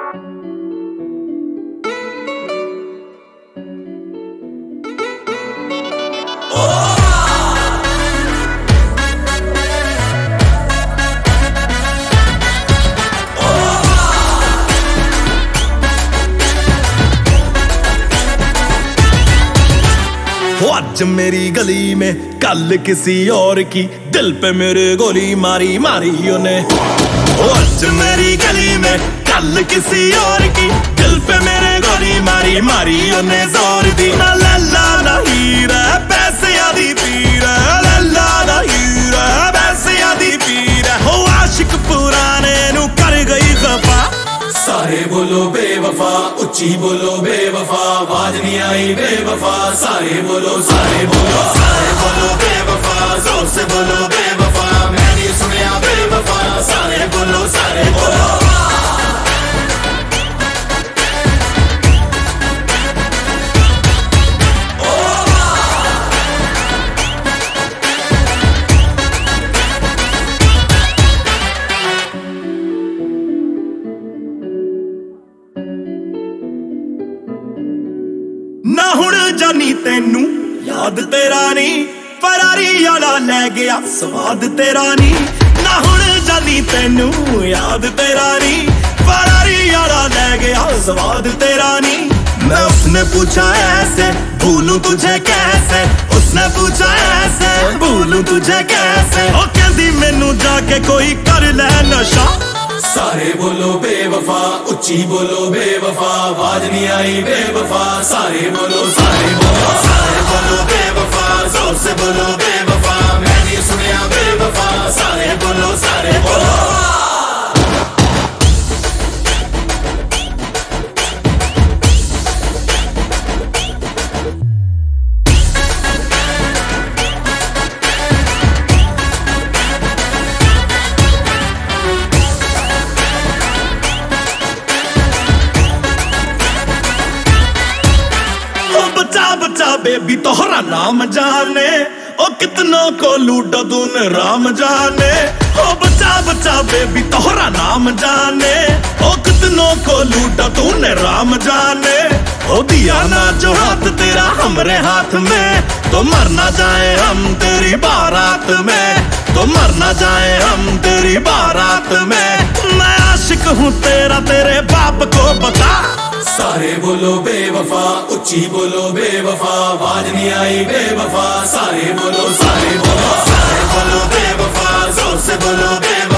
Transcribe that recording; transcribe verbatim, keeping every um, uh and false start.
आज मेरी गली में कल किसी और की, दिल पे मेरे गोली मारी मारी उन्हें। आज मेरी गली में कल किसी और की, दिल पे मेरे गोली मारी मारी उन्हें जोर दी। ना लल्ला ना हीरा पैसे आदि पीरा, लल्ला ना हीरा पैसे आदि पीरा। हो आशिक पुराने नू कर गई खफा। सारे बोलो बेवफा, उच्ची बोलो बेवफा, आवाज नहीं आई बेवफा। सारे बोलो सारे बोलो सारे बोलो बेवफा, जोर से बोलो बेवफा, मैं नहीं सुनिया बेवफा। सारे बोलो सारे बोलो। ना हुण जानी तेनू याद तेरा नी, फरारी आला ले गया स्वाद तेरा नी। ना हुण जानी तेनू याद तेरा नी, फरारी आला ले गया स्वाद तेरा नी। मैं उसने पूछा ऐसे भूलूं तुझे कैसे, उसने पूछा ऐसे भूलूं तुझे कैसे। ओ कहंदी मैनू जाके कोई कर ले नशा। सारे बोलो बेवफा, उच्ची बोलो बेवफा, आवाज नहीं आई बेवफा। सारे बोलो सारे बोलो सारे बोलो बेवफा, जोर से बोलो बेवफा, मैं नहीं सुनिया बेवफा। सारे बोलो सारे बोलो। बच्चा बच्चा बेबी तोहरा नाम जाने, ओ कितनों को लूटा तूने राम जाने। ओ बच्चा बच्चा बेबी तोहरा नाम जाने, ओ कितनों को लूटा तूने राम जाने। ओ दिया ना जो हाथ तेरा हमरे हाथ में, तो मर ना जाए हम तेरी बारात में, तो मर ना जाए हम तेरी बारात में। मैं आशिक हूँ तेरा तेरे बाप को बता। सारे बोलो बेवफा, उच्ची बोलो बेवफा, आवाज नहीं आई बेवफा। सारे बोलो सारे बोलो सारे बोलो बेवफा, जोर से बोलो बेवफा।